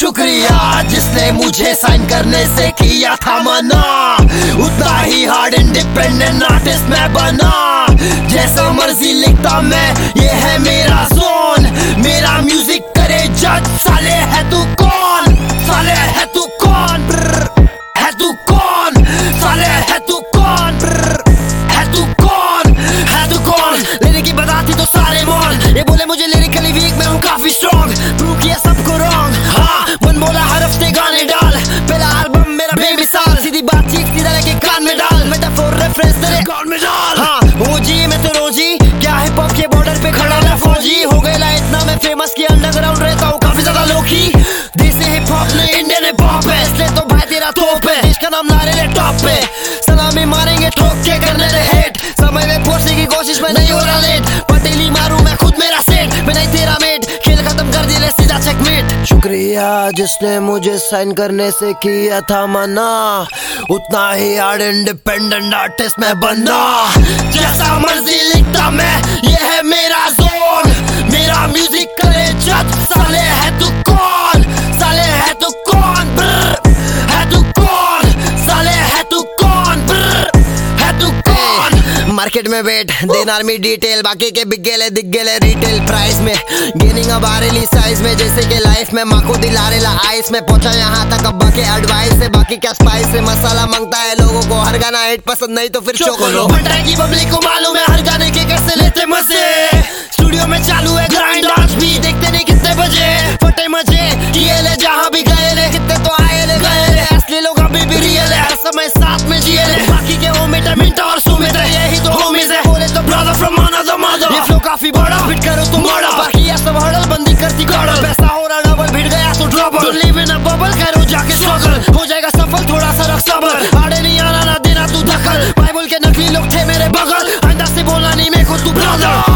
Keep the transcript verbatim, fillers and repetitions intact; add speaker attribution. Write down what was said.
Speaker 1: शुक्रिया जिसने मुझे साइन करने से किया था मना, उतना ही हार्ड इंडिपेंडेंट आर्टिस्ट मैं बना। जैसा मर्जी लिखता मैं, ये है मेरा जोन, मेरा म्यूजिक करे जज। साले है तू कौन, साले है तू कौन, है तू कौन, साले है तू कौन, है तू कौन, है तू कौन। लिरिक की बताती तो सारे मॉल, ये बोले मुझे लिरिकली वीक मैं हूँ काफी स्ट्रॉन्ग, प्रूव किया सबको रॉन्ग। हाँ मन बोला हर हफ्ते गाने डाल, पहला एल्बम मेरा बेमिसाल, सीधी बात ठीक सीधा लेके कान में डाल, मेटाफोर रेफरेंस तेरे कान में डाल। हाँ ओजी मैं तो रोजी, क्या हिप हॉप के बॉर्डर पे खड़ा ना फौजी, हो गया इतना मैं फेमस कि अंडरग्राउंड रहता हूँ काफी ज्यादा लोकी। देसी हिप हॉप ने इंडियन हिप हॉप है, इसलिए तो भाई तेरा तोप है, देश का नाम लारे ले टॉप पे, सलामी मारेंगे ठोक के करने दे हेट, समय में पहुंचने की कोशिश में नहीं हो रहा लेट, पटेली मारू मैं खुद मेरा सेट, मैं नहीं तेरा मेट, खेल खत्म कर दिया सीधा चेकमेट। शुक्रिया जिसने मुझे साइन करने से किया था मना, उतना ही हार्ड इंडिपेंडेंट आर्टिस्ट मैं बना। जैसा मर्जी लिखता मैं, ये है मेरा जोन, मेरा म्यूजिक करे जज। साले है तू कौन, साले है तू कौन, है तू कौन, साले है तू कौन, है तू कौन। मार्केट में वेट देना आर्मी डिटेल, बाकी के बिक गेले दिख गेले रिटेल प्राइस में, गेनिंग अब आ रही साइज में, जैसे कि लाइफ में माँ को दिला रेला आइस में, पहुंचा यहाँ तक अब बाकी एडवाइस है, बाकी क्या स्पाइस है, मसाला मांगता है लोगों को, हर गाना हिट पसंद नहीं तो फिर चोको की पब्लिक को मालूम है हर गाने के कैसे लेते मजे। स्टूडियो में चालू है ग्राइंड, आज भी देखते नहीं कितने बजे, फटे मजे किए ले जहाँ भी गए ले, कितने तो आए ले गए ले, असली लोग अभी भी रियल है, हर समय साथ में जिए ले, बाकी के वो मिटा मिंटा और सुमित है, यही तो होमीज है, बोले तो ब्रदर फ्रॉम अनदर मदर। ये फ्लो काफी बड़ा, फिट करो तुम बड़ा, बाकी ये सब हड़ल बंदी करती गड़ल, पैसा हो रहा डबल, भिड़ गया तो ट्रबल, तो लिव इन अ बबल, करो जाके स्ट्रगल, हो जाएगा सफल, थोड़ा सा रख सबर, आड़े नहीं आना ना देना तू दखल, बाइबल के नकली लोग थे मेरे बगल, आइंदा से बोलना नहीं मेरे को तू ब्रदर।